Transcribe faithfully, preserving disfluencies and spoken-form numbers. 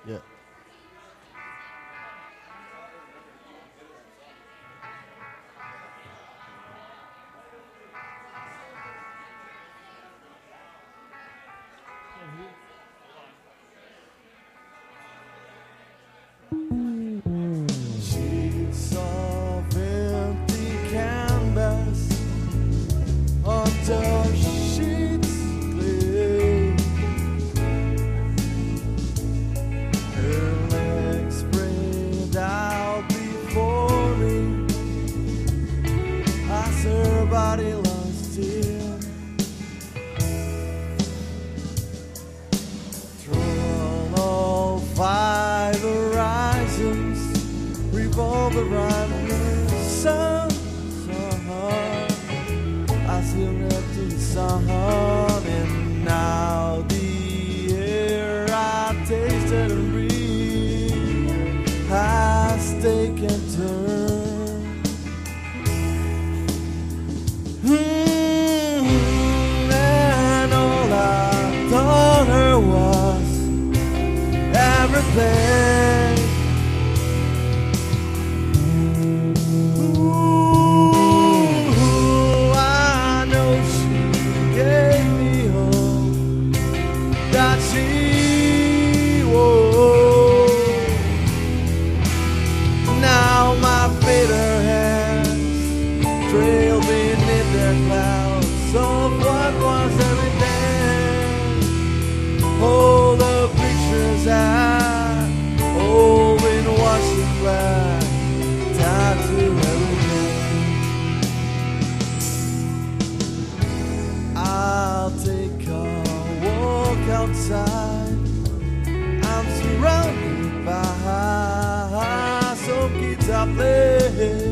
Yeah. Sheets of empty canvas, under sheets gleam. Her legs spread out before me as her body lies still. Through all five horizons, revolve around the sun, sun. I still left in the sun, and now the air I tasted and breathed has taken turn. Mm, and all I thought her was everything. Ooh, I know she gave me hope that she would. Now my bitter hands trail beneath their clouds of what was everything. All the pictures I hold in washing black, tied to everything. I'll take a walk outside. I'm surrounded by so kids I play.